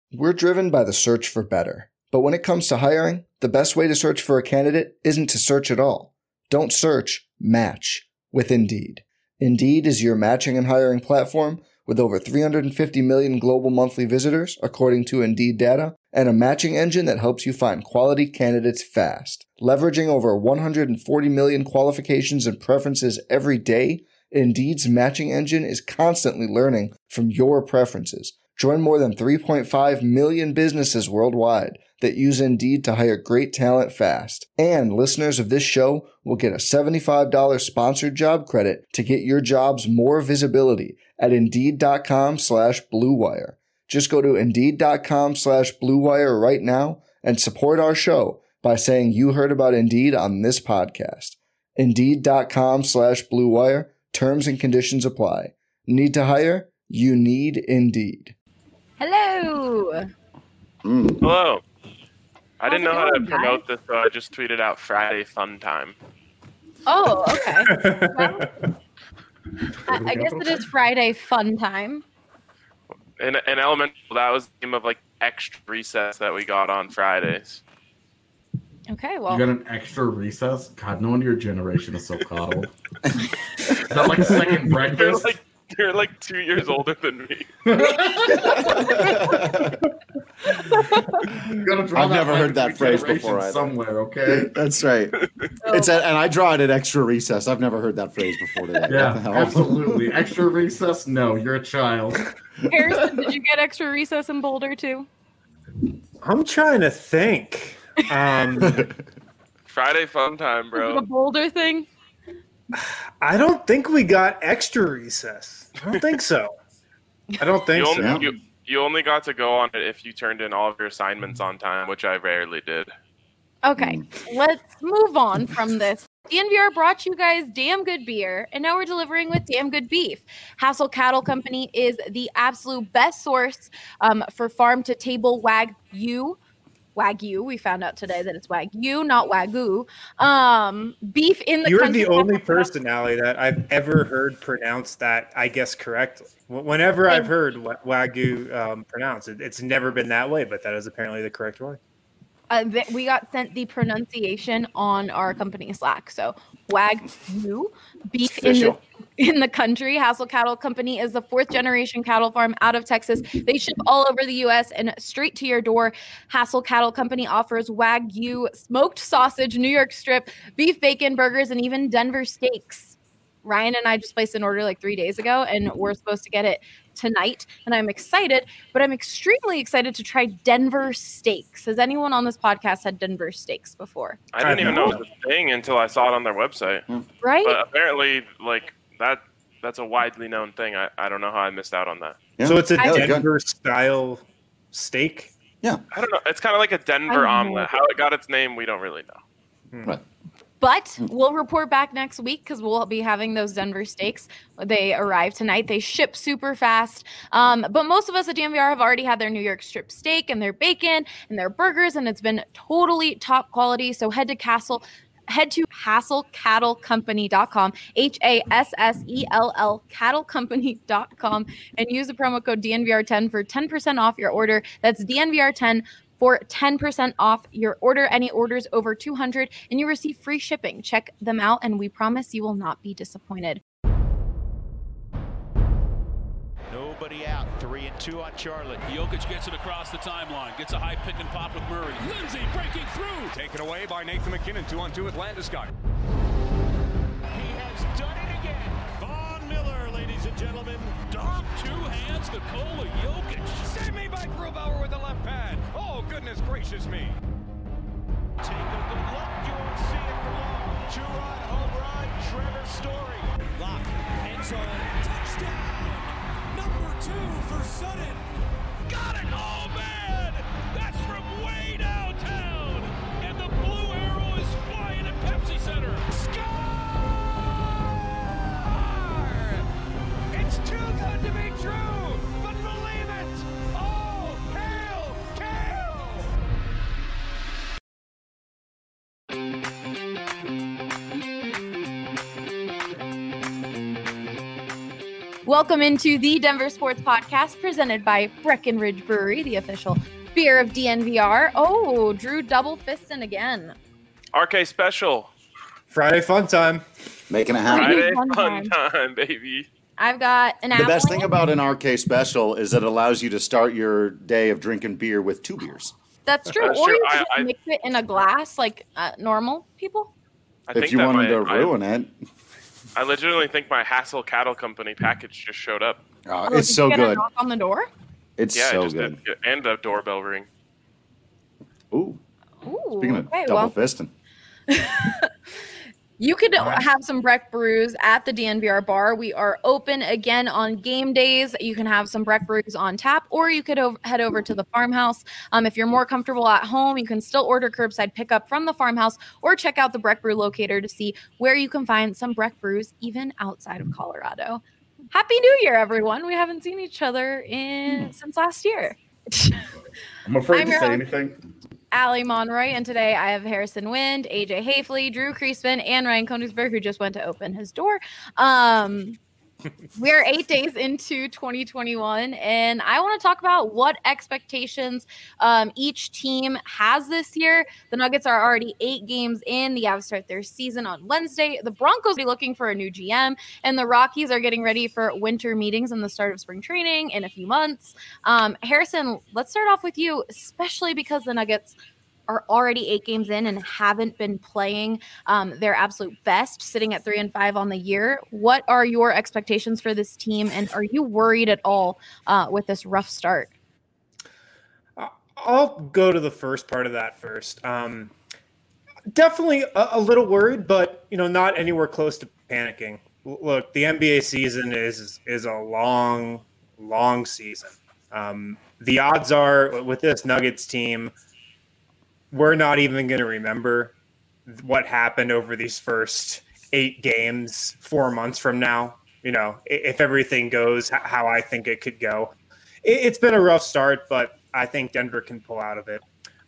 We're driven by the search for better. But when it comes to hiring, the best way to search for a candidate isn't to search at all. Don't search, match with Indeed. Indeed is your matching and hiring platform with over 350 million global monthly visitors, according to Indeed data, and a matching engine that helps you find quality candidates fast. Leveraging over 140 million qualifications and preferences every day, Indeed's matching engine is constantly learning from your preferences. Join more than 3.5 million businesses worldwide that use Indeed to hire great talent fast. And listeners of this show will get a $75 sponsored job credit to get your jobs more visibility at Indeed.com/Blue Wire. Just go to Indeed.com/Blue Wire right now and support our show by saying you heard about Indeed on this podcast. Indeed.com/Blue Wire. Terms and conditions apply. Need to hire? You need Indeed. Hello. Hello. I didn't know how to going, promote this, so I just tweeted out Friday Fun Time. Oh, okay. Well, I guess it is Friday Fun Time. In elementary, that was the name of like extra recess that we got on Fridays. Okay, well. You got an extra recess? God, no wonder your generation is so coddled. Is that like second breakfast? You're like 2 years older than me. I've never heard that phrase before either. Somewhere, okay? That's right. And I draw it at extra recess. I've never heard that phrase before today. Yeah, absolutely. Extra recess? No, you're a child. Harrison, did you get extra recess in Boulder too? I'm trying to think. Friday Fun Time, bro. The Boulder thing? I don't think we got extra recess. I don't think so. You only got to go on it if you turned in all of your assignments on time, which I rarely did. Okay, let's move on from this. DNVR brought you guys damn good beer, and now we're delivering with damn good beef. Hassel Cattle Company is the absolute best source for farm-to-table Wagyu. Wagyu. We found out today that it's Wagyu, not Wagyu. Beef in the You're country. the only personality that I've ever heard pronounce that, I guess, correctly. Whenever I've heard Wagyu pronounced, it's never been that way, but that is apparently the correct way. We got sent the pronunciation on our company Slack. So Wagyu, beef in the country. Hassel Cattle Company is the 4th generation cattle farm out of Texas. They ship all over the U.S. and straight to your door. Hassel Cattle Company offers Wagyu, smoked sausage, New York strip, beef bacon, burgers, and even Denver steaks. Ryan and I just placed an order like 3 days ago, and we're supposed to get it tonight. And I'm excited, but I'm extremely excited to try Denver steaks. Has anyone on this podcast had Denver steaks before? I didn't even know it was a thing until I saw it on their website. Right? But apparently, like, that's a widely known thing. I don't know how I missed out on that. Yeah. So it's a Denver-style steak? Yeah. I don't know. It's kind of like a Denver omelet. How it got its name, we don't really know. Right. But we'll report back next week because we'll be having those Denver steaks. They arrive tonight. They ship super fast. But most of us at DNVR have already had their New York strip steak and their bacon and their burgers, and it's been totally top quality. So head to HassellCattleCompany.com, HASSELL cattlecompany.com, and use the promo code DNVR10 for 10% off your order. That's DNVR10 for 10% off your order. Any orders over 200, and you receive free shipping. Check them out, and we promise you will not be disappointed. Nobody out. 3-2 on Charlotte. Jokic gets it across the timeline. Gets a high pick and pop with Murray. Lindsay breaking through. Taken away by Nathan McKinnon. 2-on-2 with Landeskog. He has done it again. Von Miller, ladies and gentlemen. Dom, 2 hands, Nikola Jokic. Save me by Grubauer with the left pad. Oh, goodness gracious me. Take a good look. You won't see it for long. 2-run home run. Trevor Story. Lock. End zone. Touchdown. Number 2 for Sutton. Got it. Oh, man. That's from way downtown. And the blue arrow is flying at Pepsi Center. Score! It's too good to be true. But believe it. Oh, hail, Kale. Welcome into the Denver Sports Podcast presented by Breckenridge Brewery, the official beer of DNVR. Oh, Drew double fisting again. RK Special. Friday fun time. Making it happen. Friday Fun fun time, baby. I've got an The best thing Avalanche. about an RK special is it allows you to start your day of drinking beer with 2 beers. That's true. That's Or true. you can I- mix it in a glass like normal people. I If think you that wanted to my- ruin it. I legitimately think my Hassel Cattle Company package just showed up. Oh, Oh, it's did so you get a good. knock on the door? It's Yeah, so I just good. did. And a doorbell ring. Ooh, Ooh. speaking of okay, double well, fisting. you could have some Breck brews at the DNVR bar. We are open again on game days. You can have some Breck brews on tap, or you could head over to the farmhouse. If you're more comfortable at home, you can still order curbside pickup from the farmhouse, or check out the Breck Brew locator to see where you can find some Breck brews even outside of Colorado. Happy New Year, everyone! We haven't seen each other since last year. I'm afraid I'm to your say host. anything. Allie Monroy, and today I have Harrison Wind, AJ Hafley, Drew Kreisman, and Ryan Konigsberg, who just went to open his door. We're 8 days into 2021, and I want to talk about what expectations each team has this year. The Nuggets are already 8 games in. The Avs start their season on Wednesday. The Broncos are looking for a new GM, and the Rockies are getting ready for winter meetings and the start of spring training in a few months. Harrison, let's start off with you, especially because the Nuggets are already 8 games in and haven't been playing their absolute best, sitting at 3-5 on the year. What are your expectations for this team, and are you worried at all with this rough start? I'll go to the first part of that first. Definitely a little worried, but not anywhere close to panicking. Look, the NBA season is a long season. The odds are with this Nuggets team, we're not even going to remember what happened over these first 8 games 4 months from now. If everything goes how I think it could go. It's been a rough start, but I think Denver can pull out of it.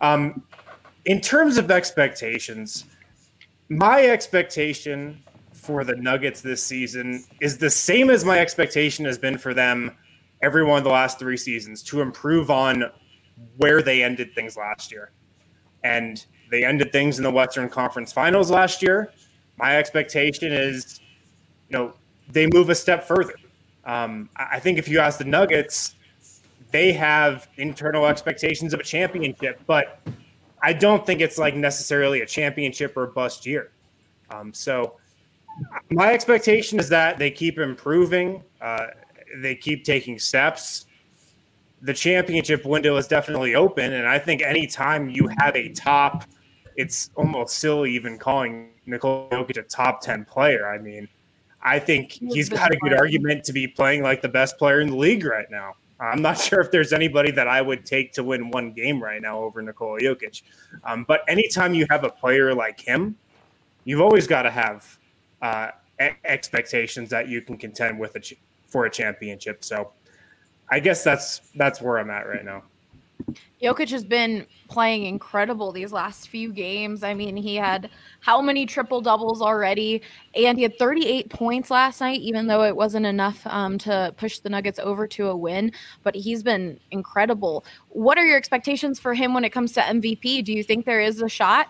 In terms of expectations, my expectation for the Nuggets this season is the same as my expectation has been for them every one of the last 3 seasons, to improve on where they ended things last year. And they ended things in the Western Conference Finals last year. My expectation is, they move a step further. I think if you ask the Nuggets, they have internal expectations of a championship, but I don't think it's like necessarily a championship or bust year. So my expectation is that they keep improving. They keep taking steps. The championship window is definitely open, and I think anytime you have a top, it's almost silly even calling Nikola Jokic a top 10 player. I mean, I think he's got a good argument to be playing like the best player in the league right now. I'm not sure if there's anybody that I would take to win one game right now over Nikola Jokic. But anytime you have a player like him, you've always got to have expectations that you can contend with for a championship. So I guess that's where I'm at right now. Jokic has been playing incredible these last few games. I mean, he had how many triple doubles already, and he had 38 points last night, even though it wasn't enough to push the Nuggets over to a win. But he's been incredible. What are your expectations for him when it comes to MVP? Do you think there is a shot?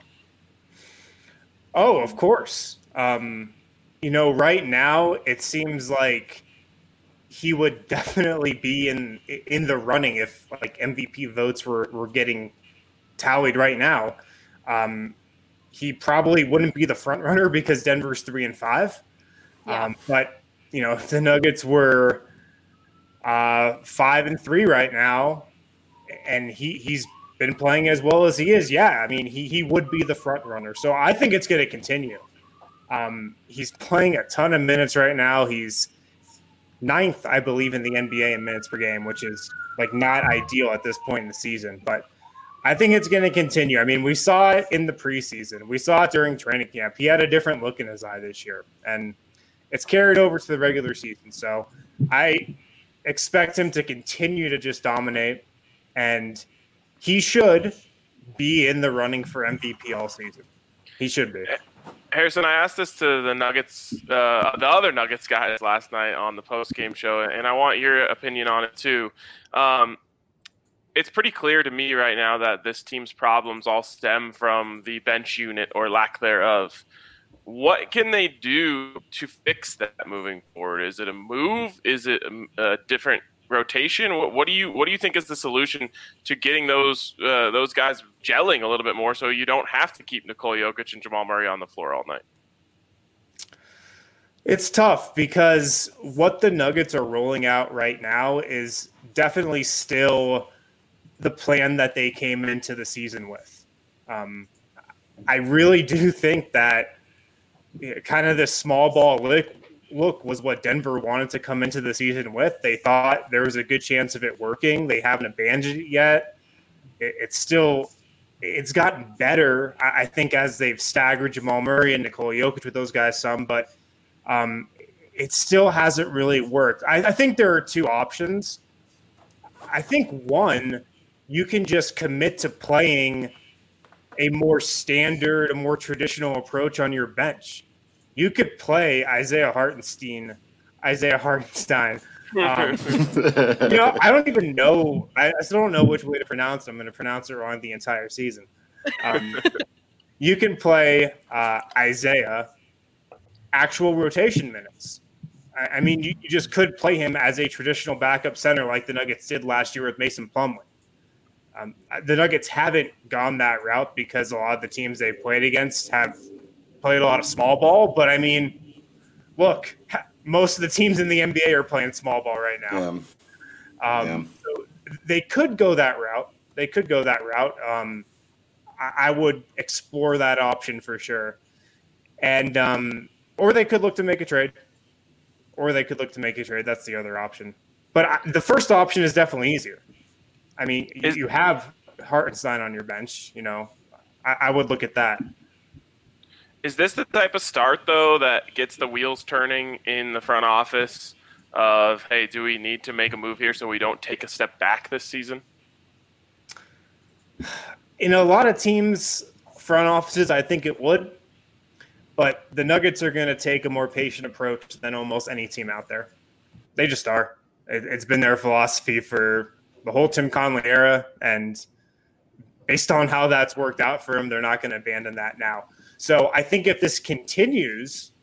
Oh, of course. Right now it seems like he would definitely be in the running if like MVP votes were getting tallied right now. He probably wouldn't be the front runner because Denver's 3-5. Yeah. But if the Nuggets were 5-3 right now, and he's been playing as well as he is, I mean he would be the front runner. So I think it's going to continue. He's playing a ton of minutes right now. He's 9th, I believe, in the NBA in minutes per game, which is like not ideal at this point in the season. But I think it's going to continue. I mean, we saw it in the preseason. We saw it during training camp. He had a different look in his eye this year, and it's carried over to the regular season. So I expect him to continue to just dominate, and he should be in the running for MVP all season. He should be. Harrison, I asked this to the Nuggets, the other Nuggets guys last night on the post-game show, and I want your opinion on it too. It's pretty clear to me right now that this team's problems all stem from the bench unit or lack thereof. What can they do to fix that moving forward? Is it a move? Is it a different rotation? What do you think is the solution to getting those guys gelling a little bit more so you don't have to keep Nikola Jokic and Jamal Murray on the floor all night? It's tough because what the Nuggets are rolling out right now is definitely still the plan that they came into the season with. I really do think that kind of this small ball look was what Denver wanted to come into the season with. They thought there was a good chance of it working. They haven't abandoned it yet. It's gotten better, I think, as they've staggered Jamal Murray and Nikola Jokic with those guys some, but it still hasn't really worked. I think there are two options. I think one, you can just commit to playing a more standard, a more traditional approach on your bench. You could play Isaiah Hartenstein. I don't even know. I still don't know which way to pronounce it. I'm going to pronounce it wrong the entire season. You can play Isaiah actual rotation minutes. I mean, you just could play him as a traditional backup center like the Nuggets did last year with Mason Plumlee. The Nuggets haven't gone that route because a lot of the teams they played against have played a lot of small ball. But, I mean, look, most of the teams in the NBA are playing small ball right now. So they could go that route. I would explore that option for sure. And or they could look to make a trade. That's the other option. But the first option is definitely easier. I mean, you have Hartenstein on your bench. I would look at that. Is this the type of start, though, that gets the wheels turning in the front office of, hey, do we need to make a move here so we don't take a step back this season? In a lot of teams' front offices, I think it would. But the Nuggets are going to take a more patient approach than almost any team out there. They just are. It's been their philosophy for the whole Tim Conley era. And based on how that's worked out for them, they're not going to abandon that now. So I think if this continues,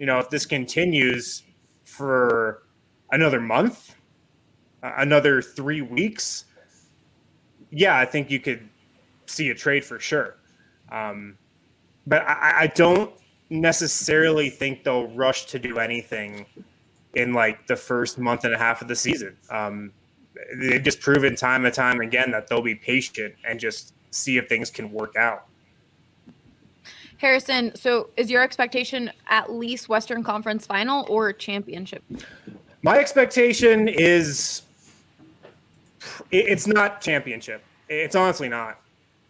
for another month, another 3 weeks, yeah, I think you could see a trade for sure. But I don't necessarily think they'll rush to do anything in like the first month and a half of the season. They've just proven time and time again that they'll be patient and just see if things can work out. Harrison, so is your expectation at least Western Conference Final or championship? My expectation is it's not championship. It's honestly not.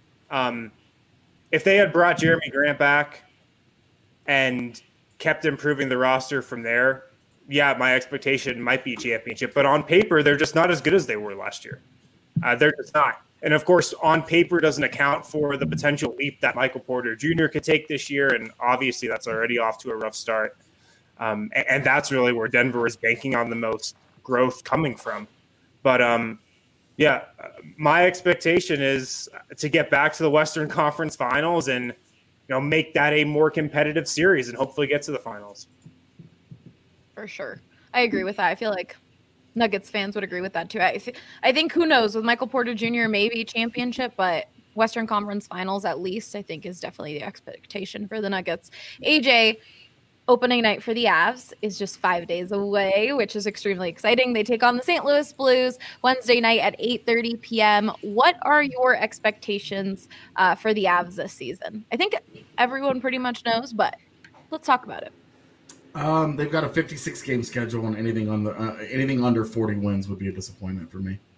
If they had brought Jeremy Grant back and kept improving the roster from there, yeah, my expectation might be championship. But on paper, they're just not as good as they were last year. They're just not. And, of course, on paper doesn't account for the potential leap that Michael Porter Jr. could take this year. And obviously that's already off to a rough start. And that's really where Denver is banking on the most growth coming from. But, yeah, my expectation is to get back to the Western Conference Finals and, make that a more competitive series and hopefully get to the finals. For sure. I agree with that. I feel like Nuggets fans would agree with that too. I think who knows with Michael Porter Jr. maybe championship, but Western Conference Finals at least I think is definitely the expectation for the Nuggets. AJ, opening night for the Avs is just 5 days away, which is extremely exciting. They take on the St. Louis Blues Wednesday night at 8:30 p.m. What are your expectations for the Avs this season? I think everyone pretty much knows, but let's talk about it. They've got a 56-game schedule, and anything under 40 wins would be a disappointment for me.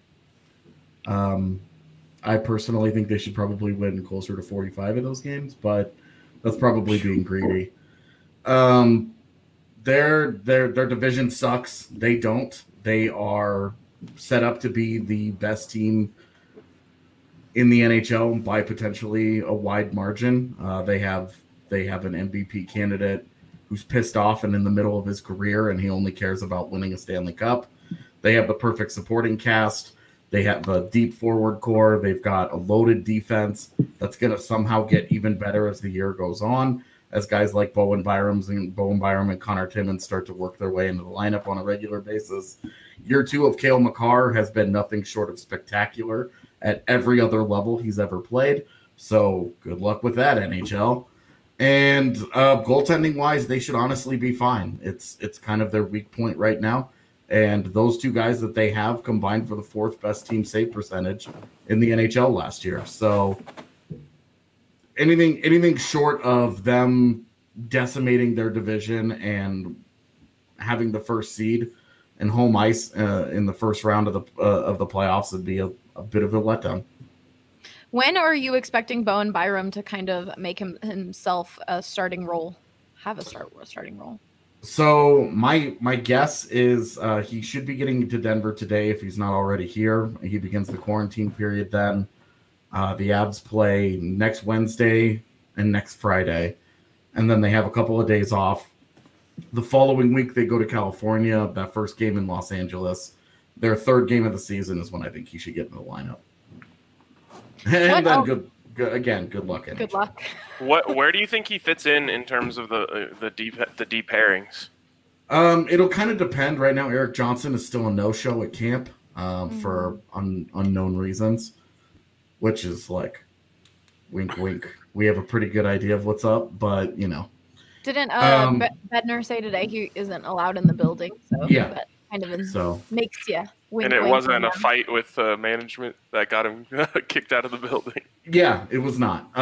I personally think they should probably win closer to 45 of those games, but that's probably being greedy. Their division sucks. They don't. They are set up to be the best team in the NHL by potentially a wide margin. They have They have an MVP candidate who's pissed off and in the middle of his career, and he only cares about winning a Stanley Cup. They have the perfect supporting cast. They have a deep forward core. They've got a loaded defense that's going to somehow get even better as the year goes on, as guys like Bowen Byram and Connor Timmins start to work their way into the lineup on a regular basis. Year 2 of Cale Makar has been nothing short of spectacular at every other level he's ever played. So good luck with that, NHL. And goaltending-wise, they should honestly be fine. It's kind of their weak point right now. And those two guys that they have combined for the 4th best team save percentage in the NHL last year. So anything short of them decimating their division and having the first seed and home ice in the first round of the playoffs would be a bit of a letdown. When are you expecting Bowen Byram to kind of make himself a starting role? Have a starting role? So my guess is he should be getting to Denver today if he's not already here. He begins the quarantine period then. The Avs play next Wednesday and next Friday, and then they have a couple of days off. The following week they go to California, that first game in Los Angeles. Their 3rd game of the season is when I think he should get in the lineup. And then good luck. NHL. Good luck. Where do you think he fits in terms of the deep pairings? It'll kind of depend. Right now, Eric Johnson is still a no-show at camp for unknown reasons, which is like, wink, wink. We have a pretty good idea of what's up, but you know. Didn't Bednar say today he isn't allowed in the building? So yeah, that kind of makes you. Wink, and it wink wasn't a fight with management that got him kicked out of the building. Yeah, it was not.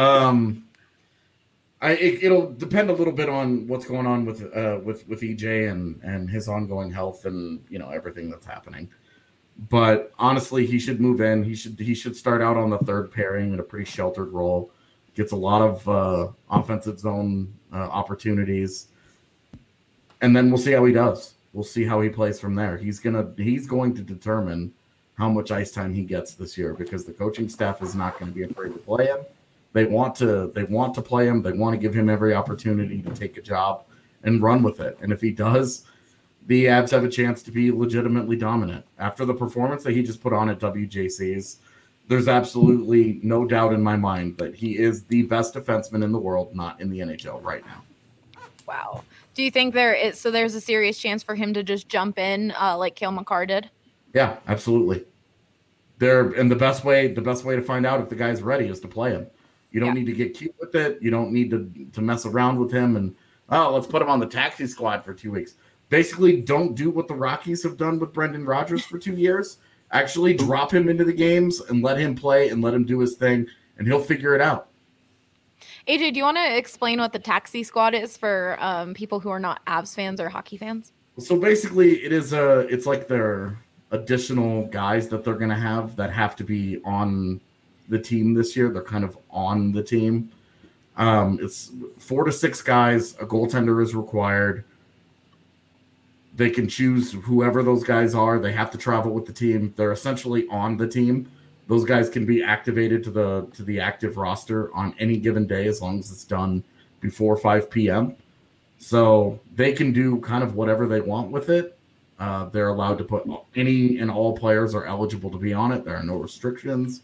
It'll depend a little bit on what's going on with EJ and his ongoing health and everything that's happening. But honestly, he should move in. He should start out on the 3rd pairing in a pretty sheltered role. Gets a lot of offensive zone opportunities, and then we'll see how he does. We'll see how he plays from there. He's going to determine how much ice time he gets this year because the coaching staff is not going to be afraid to play him. They want to play him. They want to give him every opportunity to take a job and run with it. And if he does, the Avs have a chance to be legitimately dominant. After the performance that he just put on at WJC's, there's absolutely no doubt in my mind that he is the best defenseman in the world, not in the NHL right now. Wow. Do you think there's a serious chance for him to just jump in like Cale Makar did? Yeah, absolutely. And the best way to find out if the guy's ready is to play him. You don't need to get cute with it. You don't need to mess around with him and let's put him on the taxi squad for 2 weeks. Basically, don't do what the Rockies have done with Brendan Rodgers for 2 years. Actually drop him into the games and let him play and let him do his thing, and he'll figure it out. AJ, do you want to explain what the taxi squad is for people who are not Avs fans or hockey fans? So basically, it's like their additional guys that they're going to have that have to be on the team this year. They're kind of on the team. It's 4 to 6 guys. A goaltender is required. They can choose whoever those guys are. They have to travel with the team. They're essentially on the team. Those guys can be activated to the active roster on any given day as long as it's done before 5 p.m. So they can do kind of whatever they want with it. They're allowed to put any and all players are eligible to be on it. There are no restrictions.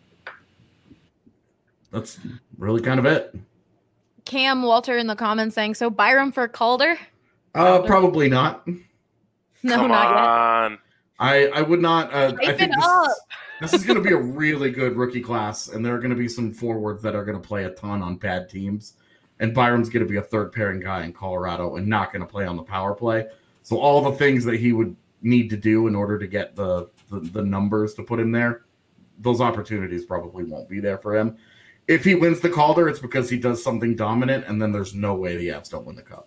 That's really kind of it. Cam Walter in the comments saying, so Byram for Calder? Probably not. No, Come not on. yet. I would not. I Shape think it this is going to be a really good rookie class, and there are going to be some forwards that are going to play a ton on bad teams. And Byram's going to be a 3rd pairing guy in Colorado and not going to play on the power play. So all the things that he would need to do in order to get the numbers to put in there, those opportunities probably won't be there for him. If he wins the Calder, it's because he does something dominant, and then there's no way the Avs don't win the Cup.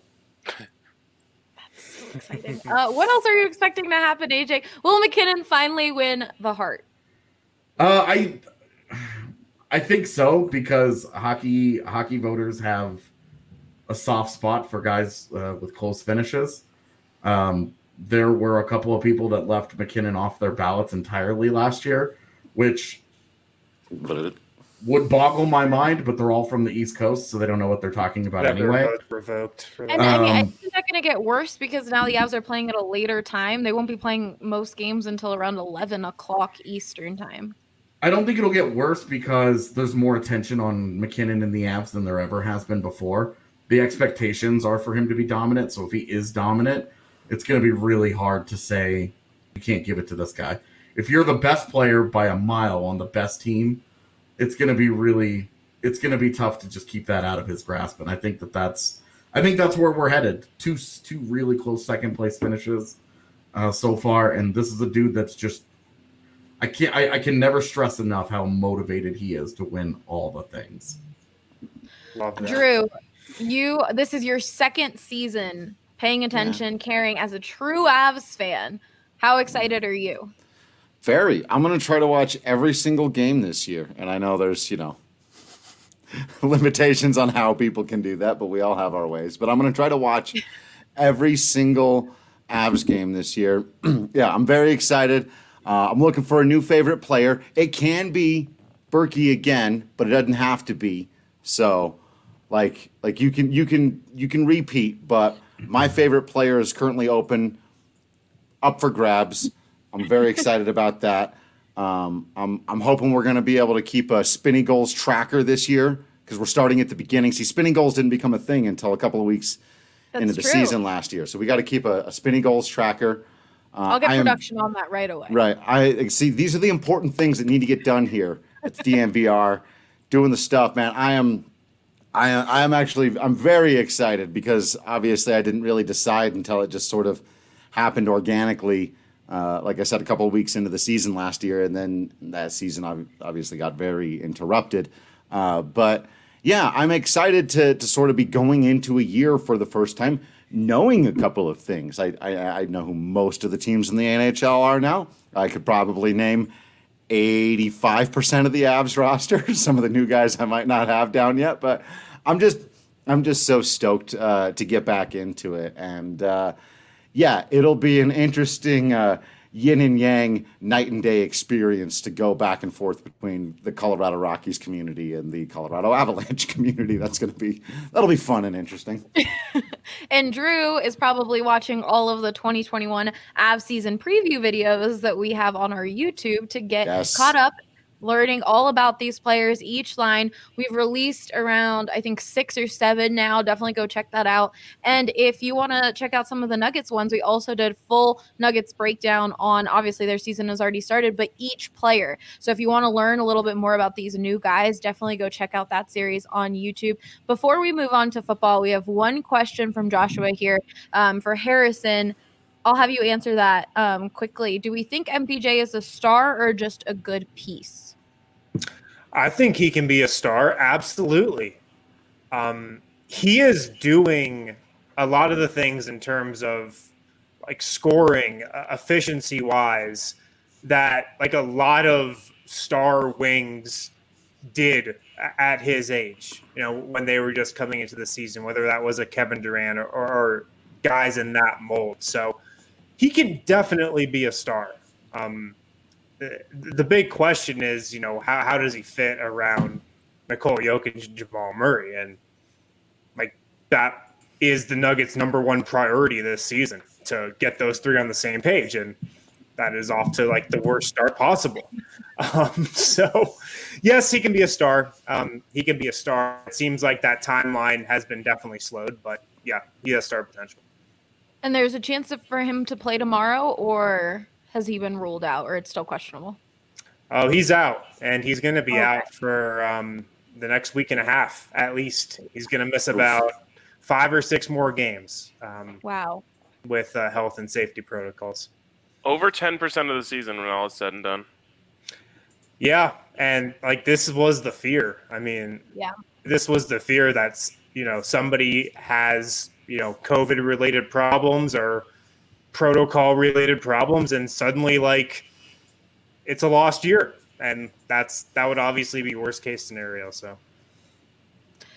Exciting. What else are you expecting to happen, AJ? Will MacKinnon finally win the Hart? I think so because hockey voters have a soft spot for guys with close finishes. There were a couple of people that left MacKinnon off their ballots entirely last year, which would boggle my mind, but they're all from the East Coast, so they don't know what they're talking about That they're anyway. both revoked for And that. I mean, I think that's going to get worse because now the Avs are playing at a later time. They won't be playing most games until around 11 o'clock Eastern time. I don't think it'll get worse because there's more attention on McKinnon and the Avs than there ever has been before. The expectations are for him to be dominant, so if he is dominant, it's going to be really hard to say you can't give it to this guy. If you're the best player by a mile on the best team, it's going to be tough to just keep that out of his grasp. And I think that's where we're headed. Two really close second place finishes so far, and this is a dude that's just I can never stress enough how motivated he is to win all the things. Love that. Drew, this is your second season paying attention, caring as a true Avs fan. How excited are you? Very. I'm going to try to watch every single game this year. And I know there's, limitations on how people can do that, but we all have our ways. But I'm going to try to watch every single Avs game this year. Yeah, I'm very excited. I'm looking for a new favorite player. It can be Berkey again, but it doesn't have to be. So, like you can repeat, but my favorite player is currently up for grabs. I'm very excited about that. I'm hoping we're going to be able to keep a spinning goals tracker this year because we're starting at the beginning. See, spinning goals didn't become a thing until a couple of weeks into the season last year. So we got to keep a spinning goals tracker. I'll get production on that right away. Right. I see. These are the important things that need to get done here at the DNVR, doing the stuff, man. I'm very excited because obviously I didn't really decide until it just sort of happened organically. Like I said, a couple of weeks into the season last year, and then that season obviously got very interrupted. But yeah, I'm excited to sort of be going into a year for the first time, knowing a couple of things. I know who most of the teams in the NHL are now. I could probably name 85% of the Avs roster. Some of the new guys I might not have down yet, but I'm just so stoked to get back into it. And yeah, it'll be an interesting yin and yang, night and day experience to go back and forth between the Colorado Rockies community and the Colorado Avalanche community. That'll be fun and interesting. And Drew is probably watching all of the 2021 Avs season preview videos that we have on our YouTube to get caught up, learning all about these players, each line. We've released around, I think, 6 or 7 now. Definitely go check that out. And if you want to check out some of the Nuggets ones, we also did full Nuggets breakdown on, obviously their season has already started, but each player. So if you want to learn a little bit more about these new guys, definitely go check out that series on YouTube. Before we move on to football, we have one question from Joshua here for Harrison. I'll have you answer that quickly. Do we think MPJ is a star or just a good piece? I think he can be a star. Absolutely. He is doing a lot of the things in terms of like scoring efficiency wise that like a lot of star wings did at his age, when they were just coming into the season, whether that was a Kevin Durant or guys in that mold. So he can definitely be a star. The big question is, how does he fit around Nikola Jokic and Jamal Murray? And like that is the Nuggets' number one priority this season, to get those three on the same page. And that is off to like the worst start possible. So yes, he can be a star. He can be a star. It seems like that timeline has been definitely slowed, but yeah, he has star potential. And there's a chance for him to play tomorrow, or has he been ruled out, or it's still questionable? Oh, he's out, and he's going to be out for the next week and a half at least. He's going to miss about 5 or 6 more games. Wow. With health and safety protocols. Over 10% of the season when all is said and done. Yeah, and like this was the fear. I mean, this was the fear that's, somebody has, COVID-related problems or protocol-related problems, and suddenly, like, it's a lost year. And that would obviously be worst-case scenario, so.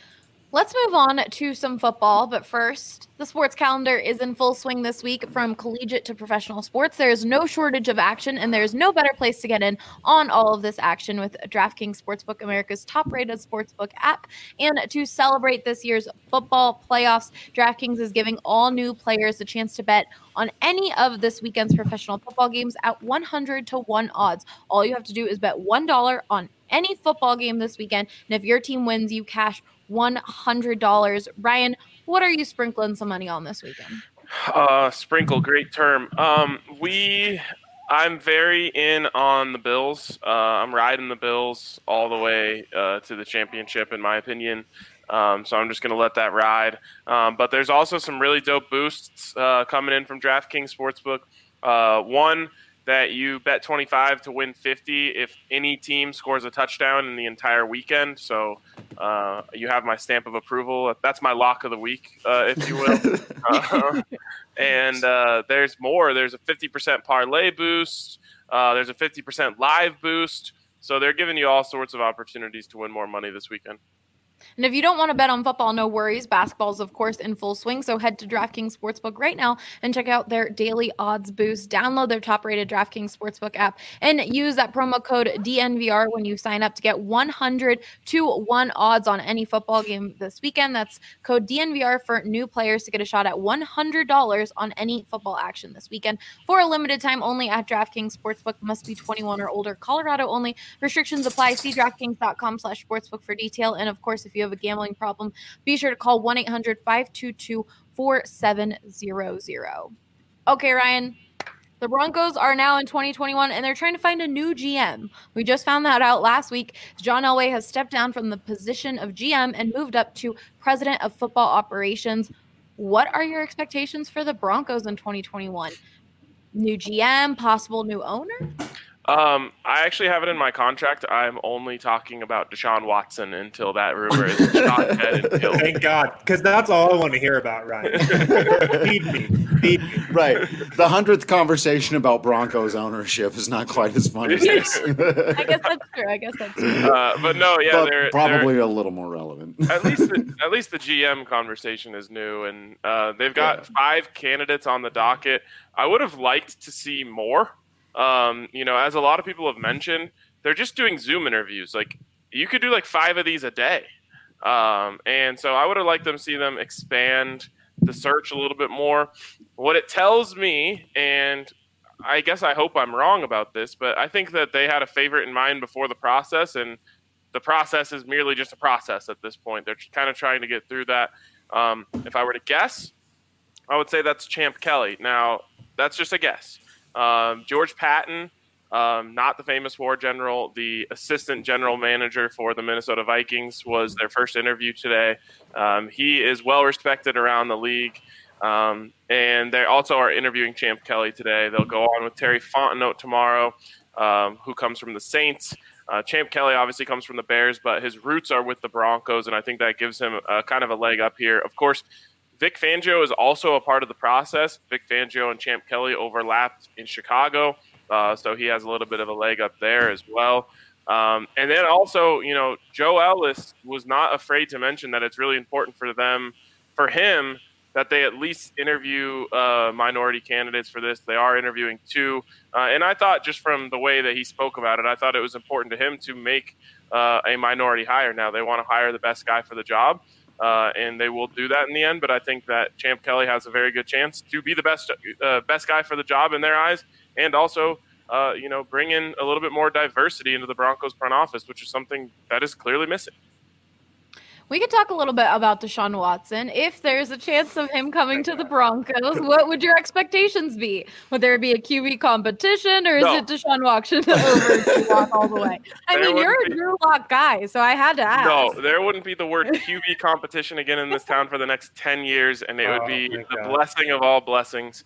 Let's move on to some football, but first, the sports calendar is in full swing this week from collegiate to professional sports. There's no shortage of action, and there's no better place to get in on all of this action with DraftKings Sportsbook, America's top-rated sportsbook app. And to celebrate this year's football playoffs, DraftKings is giving all new players the chance to bet on any of this weekend's professional football games at 100-1 odds. All you have to do is bet $1 on any football game this weekend, and if your team wins, you cash $100. Ryan, what are you sprinkling some money on this weekend? Sprinkle, great term. I'm very in on the Bills. I'm riding the Bills all the way to the championship, in my opinion. So I'm just going to let that ride. But there's also some really dope boosts coming in from DraftKings Sportsbook. One, that you bet 25 to win 50 if any team scores a touchdown in the entire weekend. So you have my stamp of approval. That's my lock of the week, if you will. And there's more. There's a 50% parlay boost. There's a 50% live boost. So they're giving you all sorts of opportunities to win more money this weekend. And if you don't want to bet on football, no worries. Basketball is, of course, in full swing. So head to DraftKings Sportsbook right now and check out their daily odds boost. Download their top-rated DraftKings Sportsbook app and use that promo code DNVR when you sign up to get 100-1 odds on any football game this weekend. That's code DNVR for new players to get a shot at $100 on any football action this weekend. For a limited time only at DraftKings Sportsbook. Must be 21 or older. Colorado only. Restrictions apply. See DraftKings.com/sportsbook for detail. And, of course, if you have a gambling problem, be sure to call 1-800-522-4700. Okay, Ryan, the Broncos are now in 2021, and they're trying to find a new GM. We just found that out last week. John Elway has stepped down from the position of GM and moved up to president of football operations. What are your expectations for the Broncos in 2021? New GM, possible new owner? I actually have it in my contract. I'm only talking about Deshaun Watson until that rumor is shot dead and killed. Thank God, because that's all I want to hear about, Ryan. Feed me. Right. The 100th conversation about Broncos ownership is not quite as fun as this. I guess that's true. But no, yeah, but they're probably a little more relevant. At least the GM conversation is new, and they've got 5 candidates on the docket. I would have liked to see more. As a lot of people have mentioned, they're just doing Zoom interviews. Like, you could do like 5 of these a day. And so I would have liked them see them expand the search a little bit more. What it tells me, and I guess I hope I'm wrong about this, but I think that they had a favorite in mind before the process, and the process is merely just a process at this point. They're kind of trying to get through that. If I were to guess, I would say that's Champ Kelly. Now, that's just a guess. George Patton, not the famous war general, the assistant general manager for the Minnesota Vikings, was their first interview today. He is well respected around the league, and they also are interviewing Champ Kelly today. They'll go on with Terry Fontenot tomorrow, who comes from the Saints. Champ Kelly obviously comes from the Bears, but his roots are with the Broncos, and I think that gives him kind of a leg up here. Of course, Vic Fangio is also a part of the process. Vic Fangio and Champ Kelly overlapped in Chicago, so he has a little bit of a leg up there as well. And then also, Joe Ellis was not afraid to mention that it's really important for him, that they at least interview minority candidates for this. They are interviewing 2. And I thought, just from the way that he spoke about it, I thought it was important to him to make a minority hire. Now, they want to hire the best guy for the job. And they will do that in the end, but I think that Champ Kelly has a very good chance to be the best guy for the job in their eyes, and also, bring in a little bit more diversity into the Broncos front office, which is something that is clearly missing. We could talk a little bit about Deshaun Watson. If there's a chance of him coming to the Broncos, what would your expectations be? Would there be a QB competition, or is it Deshaun Watson over Drew Lock all the way? You're a Drew Lock guy, so I had to ask. No, there wouldn't be the word QB competition again in this town for the next 10 years, and it would be the blessing of all blessings.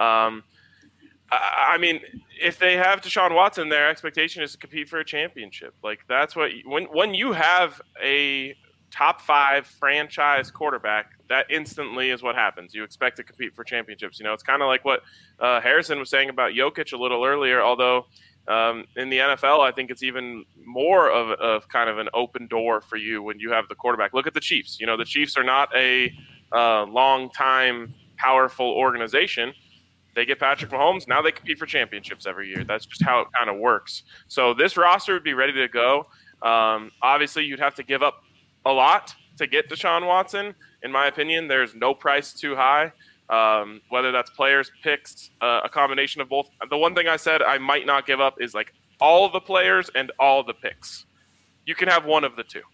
If they have Deshaun Watson, their expectation is to compete for a championship. Like, that's what when you have a top 5 franchise quarterback, that instantly is what happens. You expect to compete for championships. It's kind of like what Harrison was saying about Jokic a little earlier, although In the NFL, I think it's even more of kind of an open door for you when you have the quarterback. Look at the Chiefs. The Chiefs are not a long-time, powerful organization. They get Patrick Mahomes. Now they compete for championships every year. That's just how it kind of works. So this roster would be ready to go. Obviously, you'd have to give up a lot to get Deshaun Watson. In my opinion, there's no price too high. Whether that's players, picks, a combination of both. The one thing I said I might not give up is like all the players and all the picks. You can have one of the two.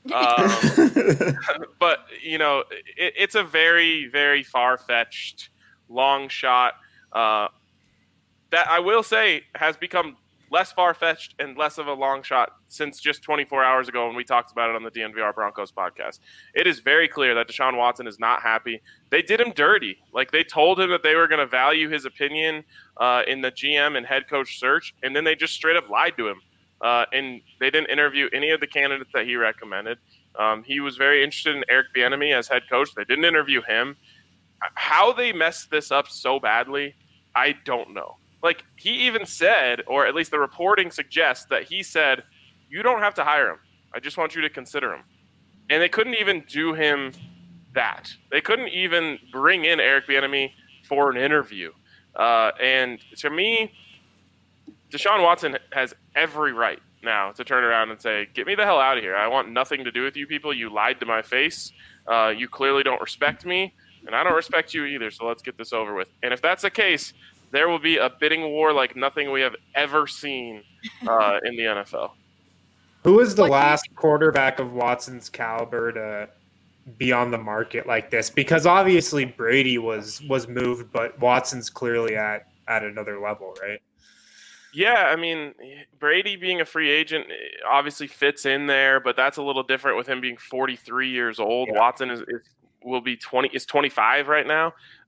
But, it's a very, very far-fetched, long shot that I will say has become less far-fetched and less of a long shot since just 24 hours ago when we talked about it on the DNVR Broncos podcast. It is very clear that Deshaun Watson is not happy. They did him dirty. Like, they told him that they were going to value his opinion in the GM and head coach search, and then they just straight up lied to him. And they didn't interview any of the candidates that he recommended. He was very interested in Eric Bieniemy as head coach. They didn't interview him. How they messed this up so badly, I don't know. Like, he even said, or at least the reporting suggests that he said, you don't have to hire him. I just want you to consider him. And they couldn't even do him that. They couldn't even bring in Eric Bieniemy for an interview. And to me, Deshaun Watson has every right now to turn around and say, get me the hell out of here. I want nothing to do with you people. You lied to my face. You clearly don't respect me, and I don't respect you either, so let's get this over with. And if that's the case, there will be a bidding war like nothing we have ever seen in the NFL. Who is the last quarterback of Watson's caliber to be on the market like this? Because obviously Brady was moved, but Watson's clearly at another level, right? Yeah, I mean, Brady being a free agent obviously fits in there, but that's a little different with him being 43 years old. Yeah. Watson is 25 right now.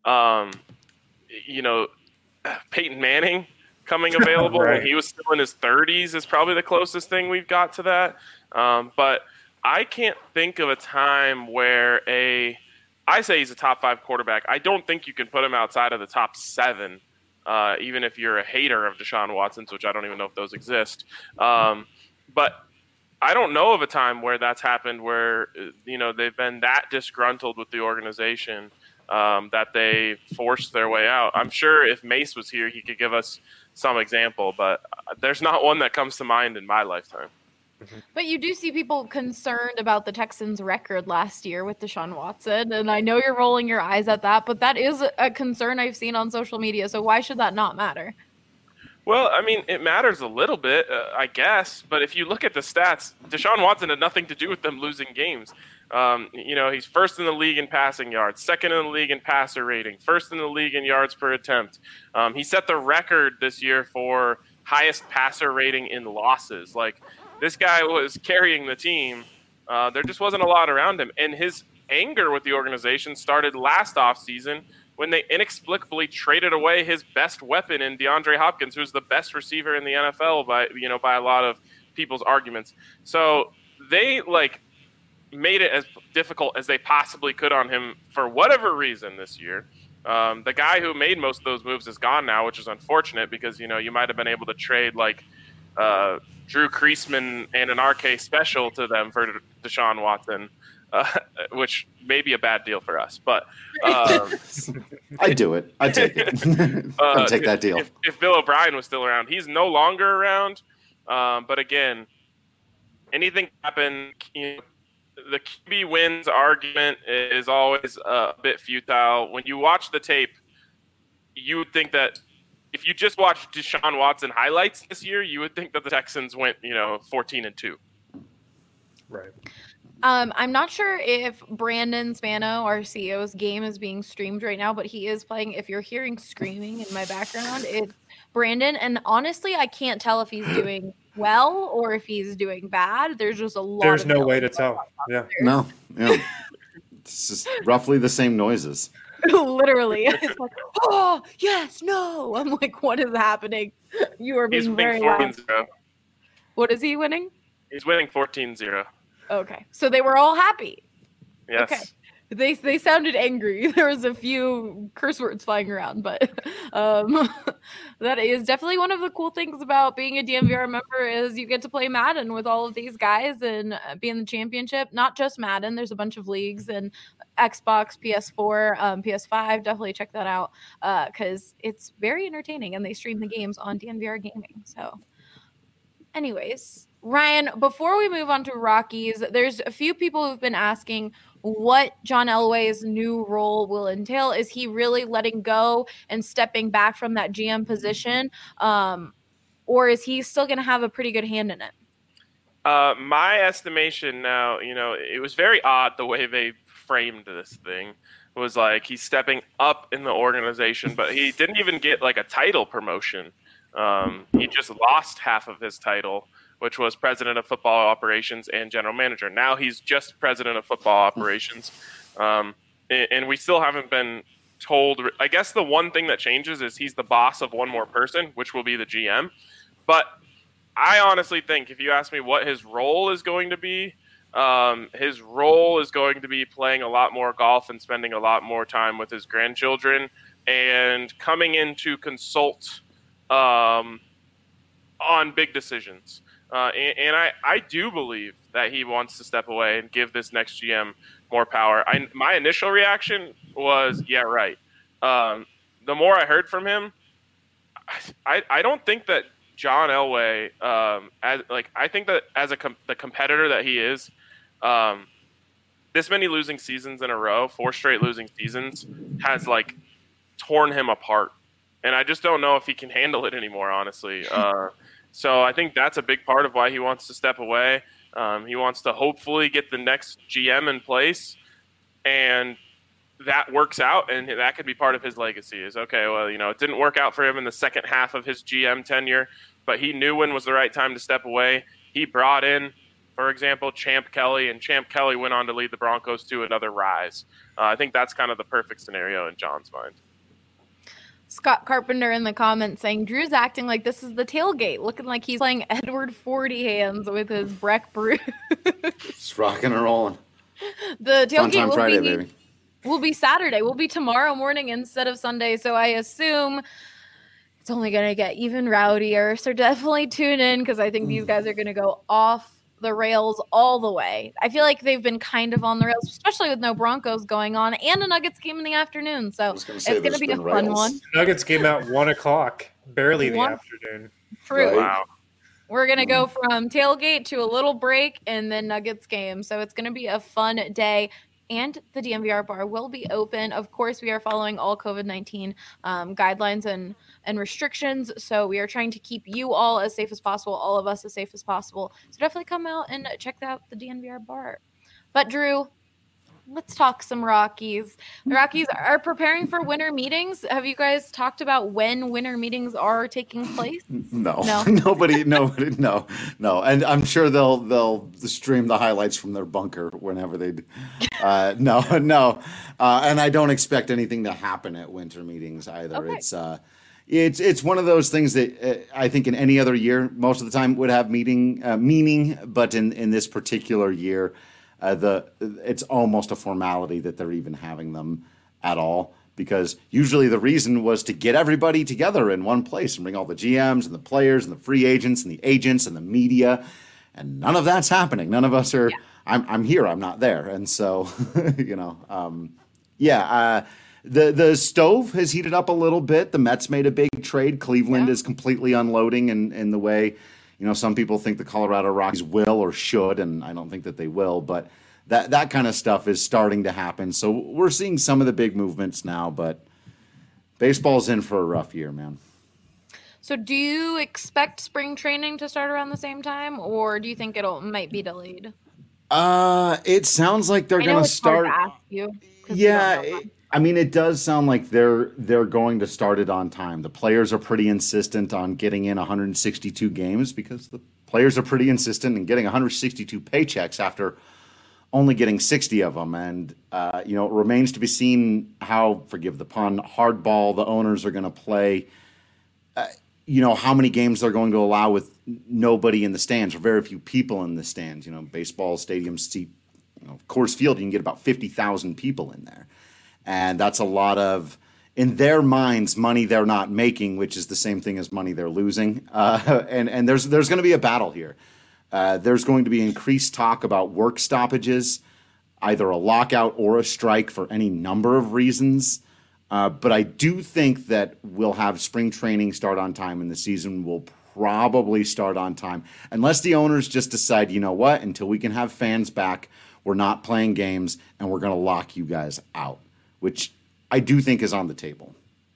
Peyton Manning coming available right. When he was still in his 30s is probably the closest thing we've got to that. But I can't think of a time where I say he's a top 5 quarterback. I don't think you can put him outside of the top 7. Even if you're a hater of Deshaun Watson's, which I don't even know if those exist. But I don't know of a time where that's happened where, they've been that disgruntled with the organization that they forced their way out. I'm sure if Mace was here, he could give us some example, but there's not one that comes to mind in my lifetime. But you do see people concerned about the Texans' record last year with Deshaun Watson, and I know you're rolling your eyes at that, but that is a concern I've seen on social media, so why should that not matter? Well, I mean, it matters a little bit, I guess, but if you look at the stats, Deshaun Watson had nothing to do with them losing games. He's first in the league in passing yards, second in the league in passer rating, first in the league in yards per attempt. He set the record this year for highest passer rating in losses. Like, this guy was carrying the team. There just wasn't a lot around him. And his anger with the organization started last offseason when they inexplicably traded away his best weapon in DeAndre Hopkins, who's the best receiver in the NFL by a lot of people's arguments. So they made it as difficult as they possibly could on him for whatever reason this year. The guy who made most of those moves is gone now, which is unfortunate because, you might have been able to trade Drew Kreisman and an RK special to them for Deshaun Watson, which may be a bad deal for us. But I'd do it. I'd take it. I'd take that deal. If Bill O'Brien was still around, he's no longer around. But again, anything can happen. The QB wins argument is always a bit futile. When you watch the tape, you would think that if you just watched Deshaun Watson highlights this year, you would think that the Texans went, 14-2. Right. I'm not sure if Brandon Spano, our CEO's game, is being streamed right now, but he is playing. If you're hearing screaming in my background, it's Brandon. And honestly, I can't tell if he's doing well or if he's doing bad. There's just a lot. There's no way to tell. Yeah. No. Yeah. It's just roughly the same noises. Literally. It's like, oh, yes, no. I'm like, what is happening? You are being very loud. What is he winning? He's winning 14-0. Okay. So they were all happy. Yes. Okay. They sounded angry. There was a few curse words flying around, but that is definitely one of the cool things about being a DNVR member is you get to play Madden with all of these guys and be in the championship. Not just Madden. There's a bunch of leagues and Xbox, PS4, PS5. Definitely check that out because it's very entertaining and they stream the games on DNVR Gaming. So anyways, Ryan, before we move on to Rockies, there's a few people who've been asking what John Elway's new role will entail. Is he really letting go and stepping back from that GM position? Or is he still going to have a pretty good hand in it? My estimation now, it was very odd the way they framed this thing. It was like he's stepping up in the organization, but he didn't even get like a title promotion. He just lost half of his title, which was president of football operations and general manager. Now he's just president of football operations. And we still haven't been told. I guess the one thing that changes is he's the boss of one more person, which will be the GM. But I honestly think if you ask me what his role is going to be, his role is going to be playing a lot more golf and spending a lot more time with his grandchildren and coming in to consult on big decisions. And I do believe that he wants to step away and give this next GM more power. My initial reaction was, yeah, right. The more I heard from him, I don't think that John Elway, I think that as the competitor that he is, this many losing seasons in a row, 4 straight losing seasons, has torn him apart. And I just don't know if he can handle it anymore, honestly. So I think that's a big part of why he wants to step away. He wants to hopefully get the next GM in place, and that works out, and that could be part of his legacy is, okay, well, it didn't work out for him in the second half of his GM tenure, but he knew when was the right time to step away. He brought in, for example, Champ Kelly, and Champ Kelly went on to lead the Broncos to another rise. I think that's kind of the perfect scenario in John's mind. Scott Carpenter in the comments saying Drew's acting like this is the tailgate, looking like he's playing Edward 40 hands with his Breck Brew. It's rocking and rolling. The tailgate will be Saturday. Will be tomorrow morning instead of Sunday. So I assume it's only going to get even rowdier. So definitely tune in because I think these guys are going to go off the rails all the way. I feel like they've been kind of on the rails, especially with no Broncos going on and a Nuggets game in the afternoon. So it's going to be a fun one. Nuggets game at 1:00, barely the afternoon. True. Wow. We're going to go from tailgate to a little break and then Nuggets game. So it's going to be a fun day. And the DNVR bar will be open. Of course, we are following all COVID-19 guidelines and restrictions. So we are trying to keep you all as safe as possible, all of us as safe as possible. So definitely come out and check out the DNVR bar. But Drew, let's talk some Rockies. The Rockies are preparing for winter meetings. Have you guys talked about when winter meetings are taking place? No. Nobody, no. And I'm sure they'll stream the highlights from their bunker whenever they. No. And I don't expect anything to happen at winter meetings either. Okay. It's one of those things that I think in any other year, most of the time would have meaning, but in this particular year. It's almost a formality that they're even having them at all, because usually the reason was to get everybody together in one place and bring all the GMs and the players and the free agents and the agents and the media, and none of that's happening. None of us are. Yeah. I'm here. I'm not there, and so The stove has heated up a little bit. The Mets made a big trade. Cleveland is completely unloading in the way. Some people think the Colorado Rockies will or should, and I don't think that they will, but that kind of stuff is starting to happen. So we're seeing some of the big movements now, but baseball's in for a rough year, man. So do you expect spring training to start around the same time, or do you think might be delayed? It sounds like they're going to start. Hard to ask you, it does sound like they're going to start it on time. The players are pretty insistent on getting in 162 games because the players are pretty insistent in getting 162 paychecks after only getting 60 of them. And, it remains to be seen how, forgive the pun, hardball the owners are going to play. How many games they're going to allow with nobody in the stands or very few people in the stands. Baseball stadiums seat Coors Field, you can get about 50,000 people in there. And that's a lot of, in their minds, money they're not making, which is the same thing as money they're losing. And there's going to be a battle here. There's going to be increased talk about work stoppages, either a lockout or a strike for any number of reasons. But I do think that we'll have spring training start on time and the season will probably start on time. Unless the owners just decide, you know what, until we can have fans back, we're not playing games and we're going to lock you guys out, which I do think is on the table.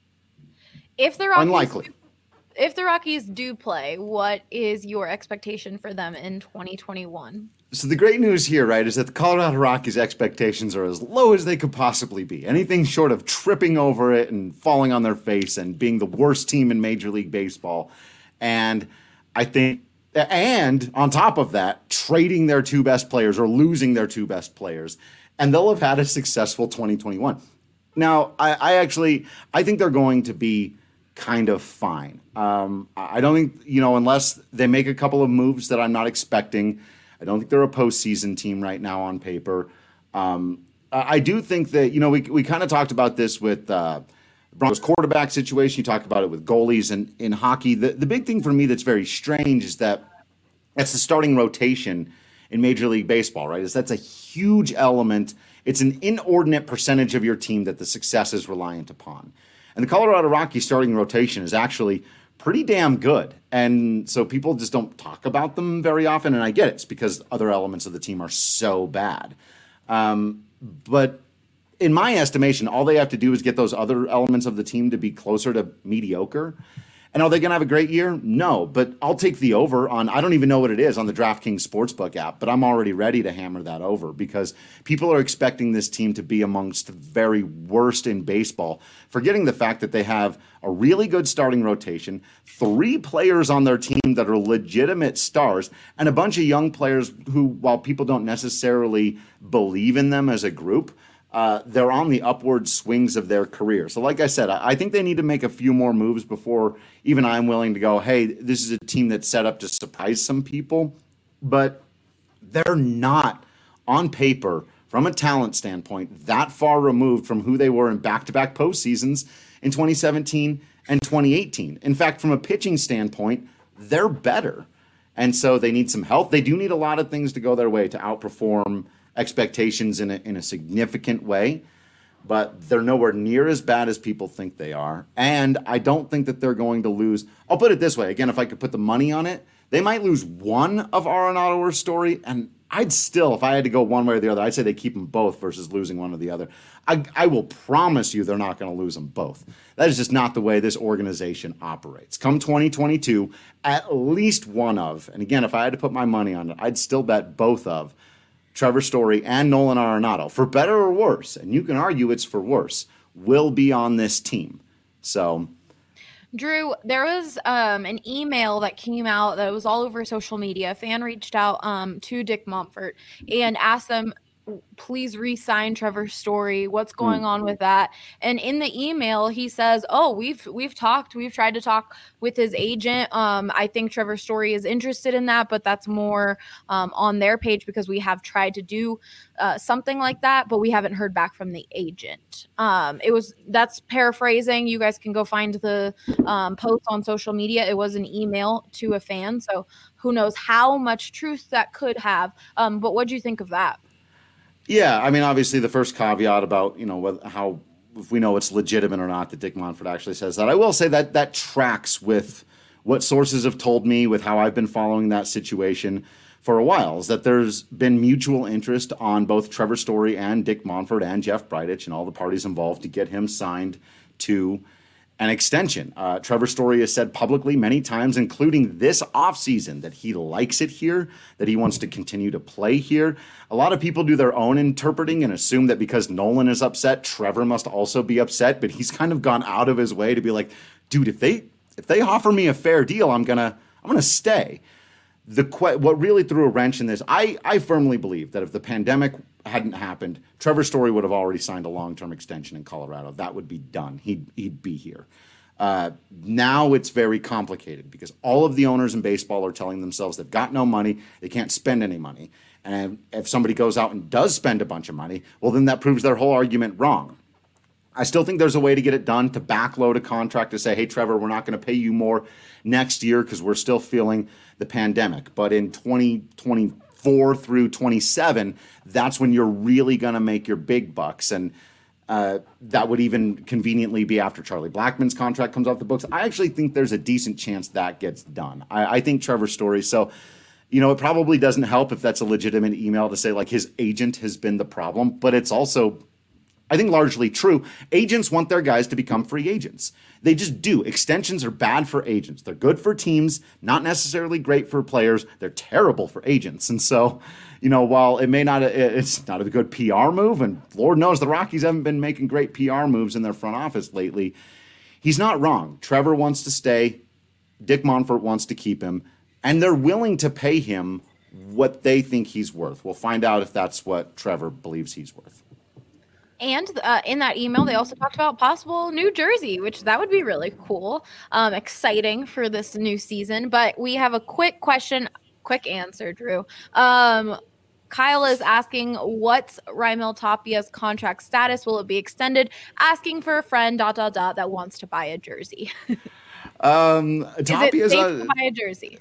If the Rockies Unlikely. If the Rockies do play, what is your expectation for them in 2021? So the great news here, right, is that the Colorado Rockies' expectations are as low as they could possibly be. Anything short of tripping over it and falling on their face and being the worst team in Major League Baseball. And I think, and on top of that, trading their two best players or losing their two best players. And they'll have had a successful 2021. Now, I think they're going to be kind of fine. I don't think, unless they make a couple of moves that I'm not expecting, I don't think they're a postseason team right now on paper. I do think that, we kind of talked about this with Broncos quarterback situation. You talked about it with goalies and in hockey. The big thing for me that's very strange is that that's the starting rotation in Major League Baseball, right? That's a huge element. It's an inordinate percentage of your team that the success is reliant upon. And the Colorado Rockies starting rotation is actually pretty damn good. And so people just don't talk about them very often. And I get it. It's because other elements of the team are so bad. But in my estimation, all they have to do is get those other elements of the team to be closer to mediocre. And are they going to have a great year? No, but I'll take the over on, I don't even know what it is on the DraftKings Sportsbook app, but I'm already ready to hammer that over because people are expecting this team to be amongst the very worst in baseball, forgetting the fact that they have a really good starting rotation, 3 players on their team that are legitimate stars, and a bunch of young players who, while people don't necessarily believe in them as a group, they're on the upward swings of their career. So like I said, I think they need to make a few more moves before even I'm willing to go, hey, this is a team that's set up to surprise some people. But they're not, on paper, from a talent standpoint, that far removed from who they were in back-to-back postseasons in 2017 and 2018. In fact, from a pitching standpoint, they're better. And so they need some help. They do need a lot of things to go their way to outperform expectations in a significant way, but they're nowhere near as bad as people think they are. And I don't think that they're going to lose. I'll put it this way. Again, if I could put the money on it, they might lose one of Arenado or Story, and I'd still, if I had to go one way or the other, I'd say they keep them both versus losing one or the other. I will promise you they're not going to lose them both. That is just not the way this organization operates. Come 2022, at least one of, and again, if I had to put my money on it, I'd still bet both of Trevor Story and Nolan Arenado, for better or worse, and you can argue it's for worse, will be on this team. So, Drew, there was an email that came out that was all over social media. A fan reached out to Dick Monfort and asked them, please re-sign Trevor Story. What's going on with that? And in the email, he says, "Oh, we've tried to talk with his agent. I think Trevor Story is interested in that, but that's more on their page because we have tried to do something like that, but we haven't heard back from the agent." That's paraphrasing. You guys can go find the post on social media. It was an email to a fan, so who knows how much truth that could have. But what do you think of that? Yeah, I mean, obviously the first caveat about, how, if we know it's legitimate or not, that Dick Monfort actually says that. I will say that tracks with what sources have told me, with how I've been following that situation for a while, is that there's been mutual interest on both Trevor Story and Dick Monfort and Jeff Bridich and all the parties involved to get him signed to an extension. Trevor Story has said publicly many times, including this offseason, that he likes it here, that he wants to continue to play here. A lot of people do their own interpreting and assume that because Nolan is upset, Trevor must also be upset, but he's kind of gone out of his way to be like, dude, if they offer me a fair deal, I'm gonna stay. What really threw a wrench in this, I firmly believe that if the pandemic hadn't happened, Trevor Story would have already signed a long-term extension in Colorado. That would be done. He'd be here. Now it's very complicated because all of the owners in baseball are telling themselves they've got no money, they can't spend any money. And if somebody goes out and does spend a bunch of money, well, then that proves their whole argument wrong. I still think there's a way to get it done, to backload a contract, to say, hey, Trevor, we're not going to pay you more next year because we're still feeling the pandemic. But in 2024 through 27, that's when you're really going to make your big bucks. And that would even conveniently be after Charlie Blackmon's contract comes off the books. I actually think there's a decent chance that gets done. I think Trevor's story. So, it probably doesn't help if that's a legitimate email to say like his agent has been the problem, but it's also, I think, largely true. Agents want their guys to become free agents. They just do. Extensions are bad for agents. They're good for teams, not necessarily great for players. They're terrible for agents. And so, while it's not a good PR move, and Lord knows the Rockies haven't been making great PR moves in their front office lately, he's not wrong. Trevor wants to stay. Dick Monfort wants to keep him. And they're willing to pay him what they think he's worth. We'll find out if that's what Trevor believes he's worth. And in that email, they also talked about possible New Jersey, which that would be really cool, exciting for this new season. But we have a quick question, quick answer, Drew. Kyle is asking, what's Raimel Tapia's contract status? Will it be extended? Asking for a friend, ... that wants to buy a jersey. Tapia's to buy a jersey?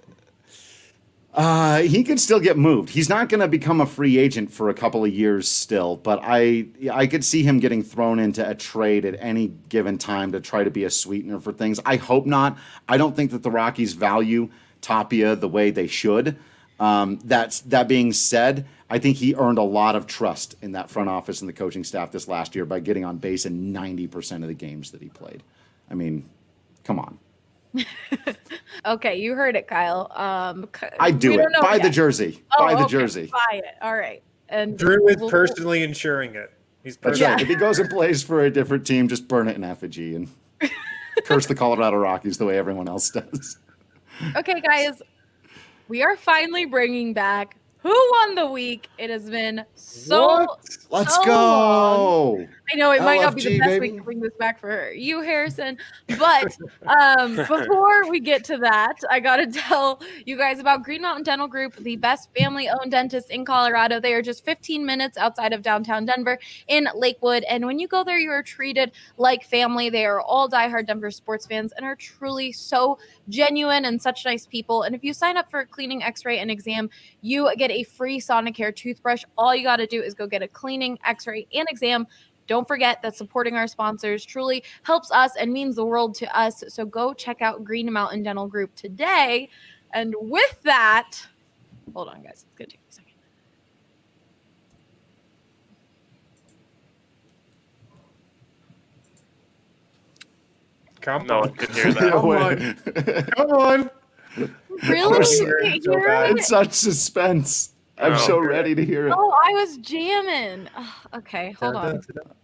He could still get moved. He's not going to become a free agent for a couple of years still, but I could see him getting thrown into a trade at any given time to try to be a sweetener for things. I hope not. I don't think that the Rockies value Tapia the way they should. That being said, I think he earned a lot of trust in that front office and the coaching staff this last year by getting on base in 90% of the games that he played. I mean, come on. Okay, you heard it, Kyle. I do it. Buy the jersey. Buy the jersey. Buy it. All right. And Drew is personally insuring it. He's That's right. If he goes and plays for a different team, just burn it in effigy and curse the Colorado Rockies the way everyone else does. Okay, guys, we are finally bringing back Who Won the Week. It has been Let's so go. Long. I know it might not be the LFG, best baby. week to bring this back for you, Harrison. But before we get to that, I got to tell you guys about Green Mountain Dental Group, the best family-owned dentist in Colorado. They are just 15 minutes outside of downtown Denver in Lakewood. And when you go there, you are treated like family. They are all diehard Denver sports fans and are truly so genuine and such nice people. And if you sign up for a cleaning, x-ray, and exam, you get a free Sonicare toothbrush. All you got to do is go get a cleaning, x-ray, and exam. Don't forget that supporting our sponsors truly helps us and means the world to us. So go check out Green Mountain Dental Group today. And with that, hold on, guys. It's going to take a second. No one could hear that. Come on. Really? You can't hear it? It's such suspense. I'm so ready to hear it. Oh, I was jamming. Oh, okay, hold on.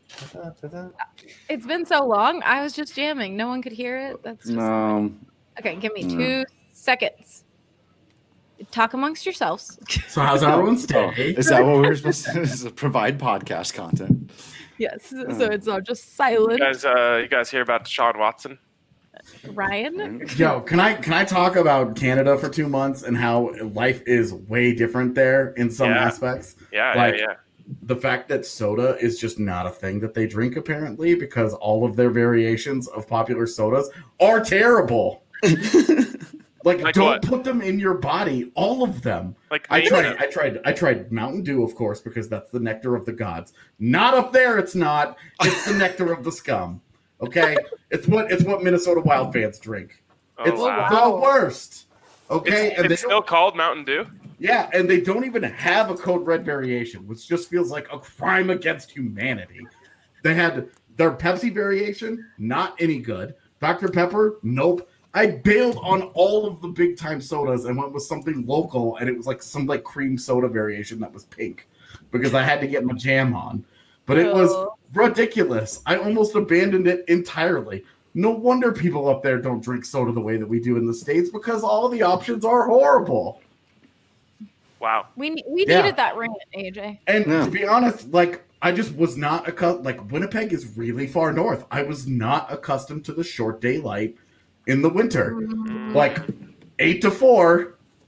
It's been so long. I was just jamming. No one could hear it. That's just okay. Give me 2 seconds. Talk amongst yourselves. So how's everyone's day? Is that what we're supposed to provide podcast content? Yes. So it's not just silent. You guys hear about Deshaun Watson? Ryan? Yo, can I talk about Canada for 2 months and how life is way different there in some aspects? Yeah. The fact that soda is just not a thing that they drink, apparently, because all of their variations of popular sodas are terrible. Like don't what? Put them in your body, all of them. Like I tried Mountain Dew, of course, because that's the nectar of the gods. Not up there, it's not. It's the nectar of the scum. Okay? It's what Minnesota Wild fans drink. It's the worst. Okay? It's still called Mountain Dew? Yeah, and they don't even have a Code Red variation, which just feels like a crime against humanity. They had their Pepsi variation, not any good. Dr. Pepper, nope. I bailed on all of the big time sodas and went with something local, and it was like some cream soda variation that was pink because I had to get my jam on. But it was ridiculous. I almost abandoned it entirely. No wonder people up there don't drink soda the way that we do in the States, because all the options are horrible. Wow. We needed that rant, AJ. And to be honest, I just was not Winnipeg is really far north. I was not accustomed to the short daylight in the winter. 8 to 4,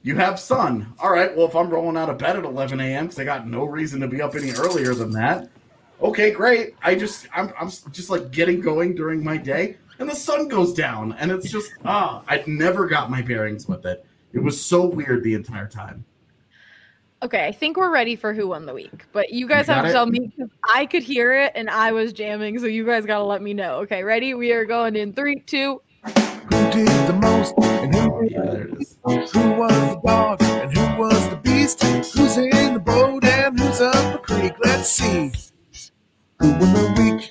You have sun. All right, well, if I'm rolling out of bed at 11 a.m. because I got no reason to be up any earlier than that, okay, great. I'm just like getting going during my day, and the sun goes down, and it's just, I never got my bearings with it. It was so weird the entire time. Okay, I think we're ready for Who Won the Week, but you guys have to tell me because I could hear it and I was jamming, so you guys got to let me know. Okay, ready? We are going in 3, 2. Who did the most and There it is. who was the dog and who was the beast? Who's in the boat and who's up the creek? Let's see. Who won the week?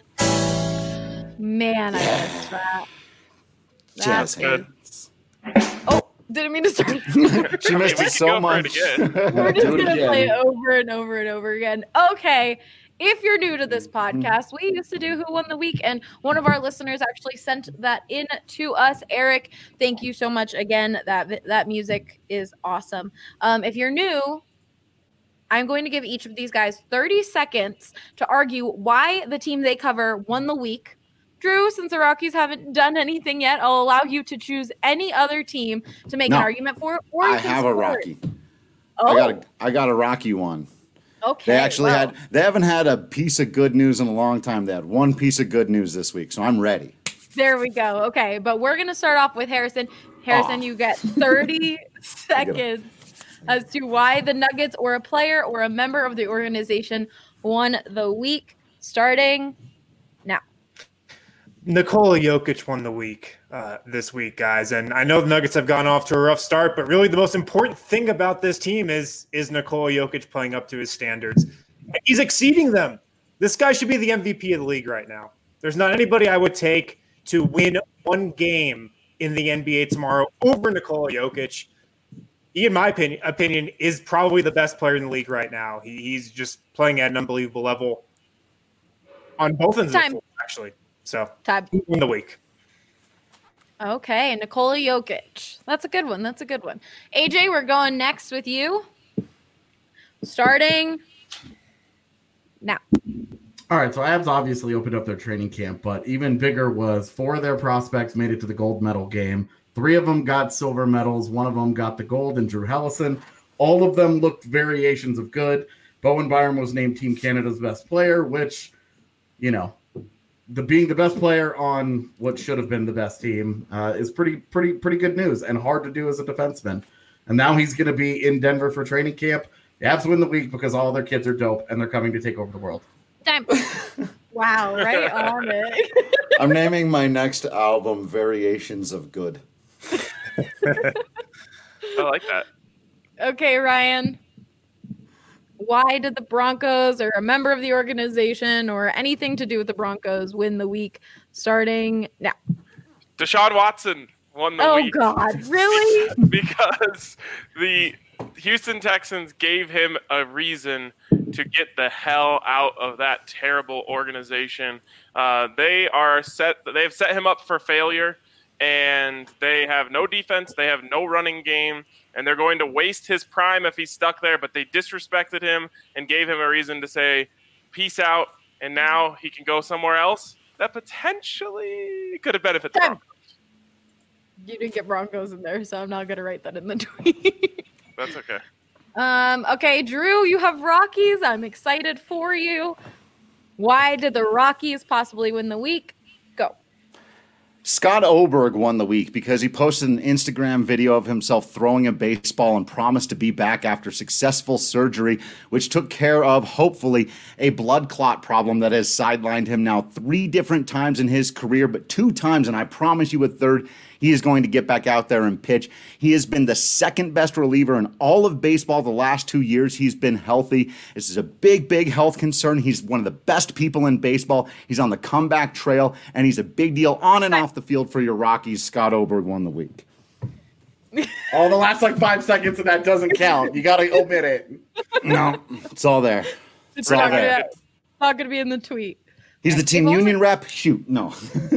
Man, I missed that. Jazz good. hands. Oh, didn't mean to start. She missed we it can so go for it much. again. We're just Do it going to again. play it over and over and over again. Okay. If you're new to this podcast, we used to do Who Won the Week, and one of our listeners actually sent that in to us. Eric, thank you so much again. That music is awesome. If you're new, I'm going to give each of these guys 30 seconds to argue why the team they cover won the week. Drew, since the Rockies haven't done anything yet, I'll allow you to choose any other team to make an argument for. Or I you can have a support. Rocky. Oh, I got a Rocky one. okay. They actually well, they haven't had a piece of good news in a long time. They had one piece of good news this week, so I'm ready. There we go. Okay, but we're going to start off with Harrison. Harrison, you get 30 seconds as to why the Nuggets or a player or a member of the organization won the week, starting now. Nikola Jokic won the week this week, guys. And I know the Nuggets have gone off to a rough start, but really the most important thing about this team is Nikola Jokic playing up to his standards. And he's exceeding them. This guy should be the MVP of the league right now. There's not anybody I would take to win one game in the NBA tomorrow over Nikola Jokic. He, in my opinion, is probably the best player in the league right now. He's just playing at an unbelievable level on both ends of the floor, actually. So, Time. he won the week. Okay, Nikola Jokic. That's a good one. That's a good one. AJ, we're going next with you. Starting now. All right, so Avs obviously opened up their training camp, but even bigger was 4 of their prospects made it to the gold medal game. 3 of them got silver medals. 1 of them got the gold, and Drew Hellison. All of them looked variations of good. Bowen Byram was named Team Canada's best player, which, you know, being the best player on what should have been the best team is pretty good news and hard to do as a defenseman. And now he's going to be in Denver for training camp. The Avs win the week because all their kids are dope and they're coming to take over the world. Time. Wow, right on it. I'm naming my next album Variations of Good. I like that. Okay, Ryan. Why did the Broncos or a member of the organization or anything to do with the Broncos win the week starting now? Deshaun Watson won the week. Oh, God. Really? Because the Houston Texans gave him a reason to get the hell out of that terrible organization. They've set him up for failure, and they have no defense. They have no running game, and they're going to waste his prime if he's stuck there. But they disrespected him and gave him a reason to say, peace out, and now he can go somewhere else that potentially could have benefited the Broncos. You didn't get Broncos in there, so I'm not going to write that in the tweet. That's okay. Okay, Drew, you have Rockies. I'm excited for you. Why did the Rockies possibly win the week? Go. Scott Oberg won the week because he posted an Instagram video of himself throwing a baseball and promised to be back after successful surgery, which took care of, hopefully, a blood clot problem that has sidelined him now 3 different times in his career, but 2 times, and I promise you a third, he is going to get back out there and pitch. He has been the second best reliever in all of baseball the last 2 years. He's been healthy. This is a big, big health concern. He's one of the best people in baseball. He's on the comeback trail, and he's a big deal on and off the field for your Rockies. Scott Oberg won the week. Oh, the last 5 seconds of that doesn't count. You got to omit it. No, it's all there. It's all not there. going to be in the tweet. He's the team union rep. Shoot, no.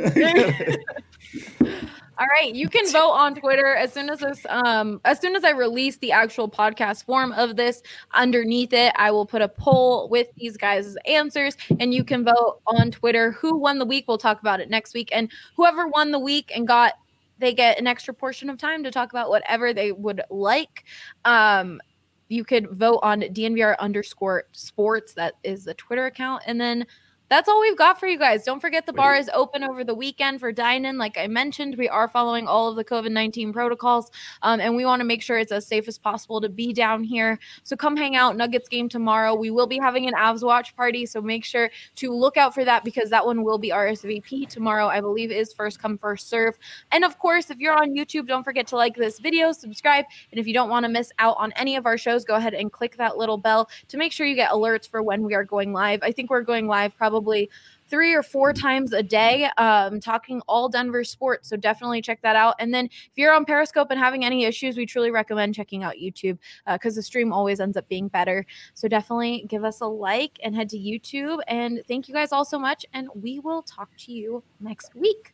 All right, you can vote on Twitter as soon as I release the actual podcast form of this. Underneath it, I will put a poll with these guys' answers, and you can vote on Twitter who won the week. We'll talk about it next week, and whoever won the week and got they get an extra portion of time to talk about whatever they would like. You could vote on DNVR_sports. That is the Twitter account. And then that's all we've got for you guys. Don't forget the bar is open over the weekend for dine-in. Like I mentioned, we are following all of the COVID-19 protocols, and we want to make sure it's as safe as possible to be down here. So come hang out. Nuggets game tomorrow. We will be having an Avs watch party, so make sure to look out for that because that one will be RSVP tomorrow. I believe is first come, first serve. And of course, if you're on YouTube, don't forget to like this video, subscribe, and if you don't want to miss out on any of our shows, go ahead and click that little bell to make sure you get alerts for when we are going live. I think we're going live probably 3 or 4 times a day, talking all Denver sports. So definitely check that out. And then if you're on Periscope and having any issues, we truly recommend checking out YouTube because the stream always ends up being better. So definitely give us a like and head to YouTube. And thank you guys all so much. And we will talk to you next week.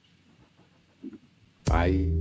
Bye.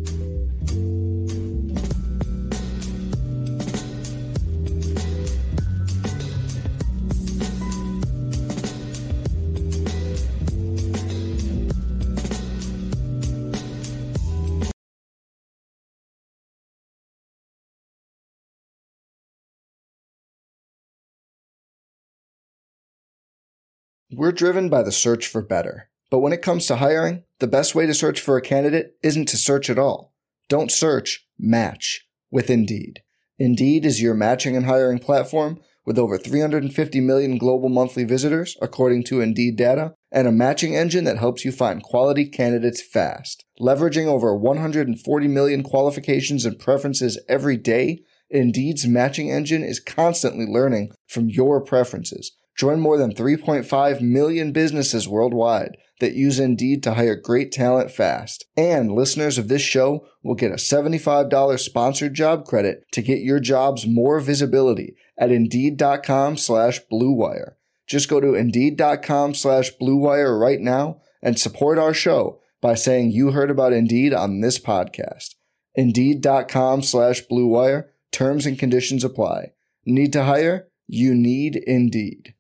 We're driven by the search for better. But when it comes to hiring, the best way to search for a candidate isn't to search at all. Don't search, match with Indeed. Indeed is your matching and hiring platform with over 350 million global monthly visitors, according to Indeed data, and a matching engine that helps you find quality candidates fast. Leveraging over 140 million qualifications and preferences every day, Indeed's matching engine is constantly learning from your preferences. Join more than 3.5 million businesses worldwide that use Indeed to hire great talent fast. And listeners of this show will get a $75 sponsored job credit to get your jobs more visibility at Indeed.com/Blue Wire. Just go to Indeed.com/Blue Wire right now and support our show by saying you heard about Indeed on this podcast. Indeed.com/Blue Wire. Terms and conditions apply. Need to hire? You need Indeed.